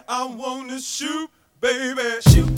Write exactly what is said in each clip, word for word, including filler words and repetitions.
I wanna shoot, baby. Shoot.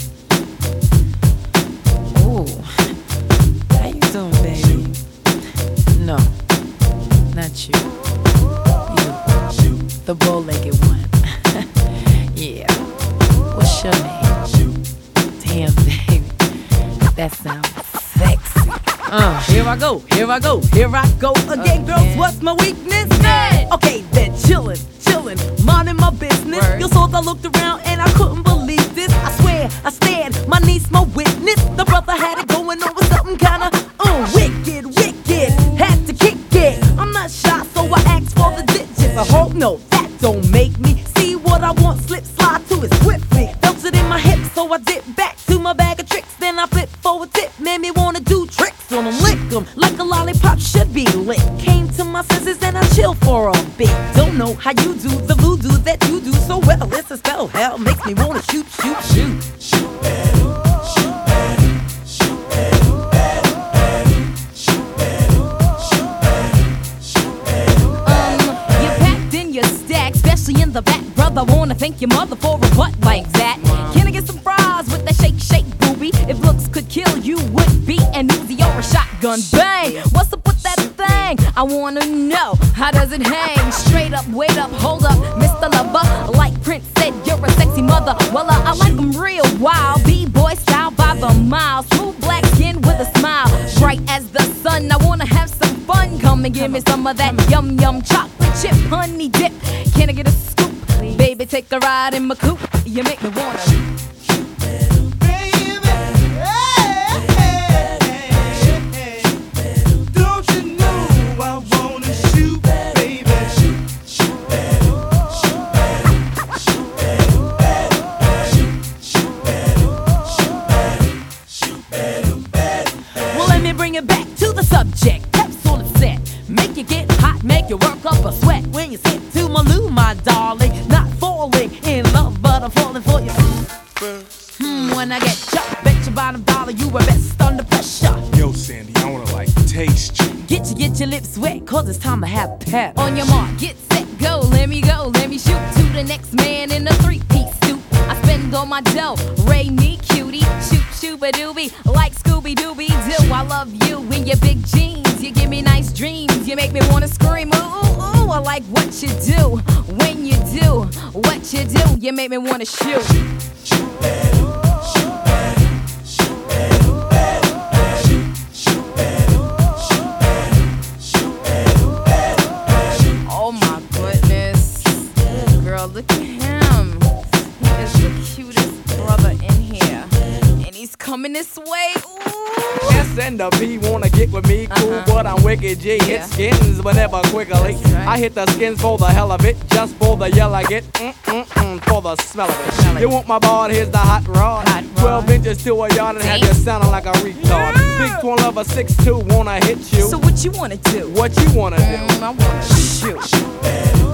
Ooh, how you doing, baby? No, not you. You, the bow-legged one. Yeah. What's your name? Damn, baby, that sounds sexy. Uh, here I go, here I go, here I go again, girls. Again. What's my weakness? Mad. Okay, then chillin', chillin', minding my business. Word. Your souls, I looked around and I couldn't believe this. I swear, I stared, my niece, my witness. The brother had it going on with something kinda uh, wicked, wicked. Had to kick it. I'm not shy, so I asked for the digits. I hope no, that don't make me see what I want. Slip, slide to it swiftly. Felt it in my hips, so I dip back to my bag of tricks. Then I flip for a tip, made me wanna do tricks on them, lick them like a lollipop should be lit. Came to my senses and I chill for a bit. Don't know how you do the voodoo that you do so well. It's a spell, hell makes me wanna shoot, shoot, shoot. Shoot at him, shoot at him, shoot at him, at him, at him, shoot at him, shoot at him, shoot at him. Um, you packed in your stack, especially in the back, brother. Wanna thank your mother for a butt like that. Can I get some fries with that shake, shake, booby? If looks could kill, you would be an Uzi or a shotgun. Bang! What's up with that thing? I wanna know, how does it hang? Straight up, wait up, hold up, Mister Lover. Like Prince said, you're a sexy mother. Well, uh, I like 'em real wild. B-boy style by the mile. Smooth black skin with a smile. Bright as the sun, I wanna have some fun. Come and give me some of that yum yum chocolate chip honey dip. Can I get a scoop? Baby, take a ride in my coupe. You make me wanna. Bring it back to the subject. Capsule is set. Make you get hot, make you work up a sweat. When you sit to my loo, my darling. Not falling in love, but I'm falling for you. Hmm, when I get jumped, bet your bottom dollar you were best under pressure. Yo, Sandy, I wanna like taste you. Get you, get your lips wet, cause it's time to have pep. On your mark, get set, go. Let me go, let me shoot to the next man in a three-piece suit. I spend all my dough, Ray me cutie, shoot shooba doobie, like Scooby Dooby Doo. I love you in your big jeans, you give me nice dreams, you make me wanna scream. Ooh, ooh, ooh, I like what you do when you do what you do. You make me wanna shoot. Shoot at him, shoot at him, shoot at him, at him, at him, shoot at him, shoot at him, shoot at him, at him, at him. Oh my goodness, girl, look at him. He is the cutest brother in here, and he's coming this way. Ooh. S and the B wanna get with me, cool, Uh-huh. but I'm wicked G. Yeah. Hit skins, but never quickly. That's right. I hit the skins for the hell of it, just for the yell I get, mm-mm-mm, for the smell of it. Smell it. You want my board, here's the hot rod. Hot rod. twelve inches to a yard and have you sounding like a retard. Big twin of a six two, wanna hit you. So what you wanna do? What you wanna do? Mm, I wanna shoot. Shoot at him,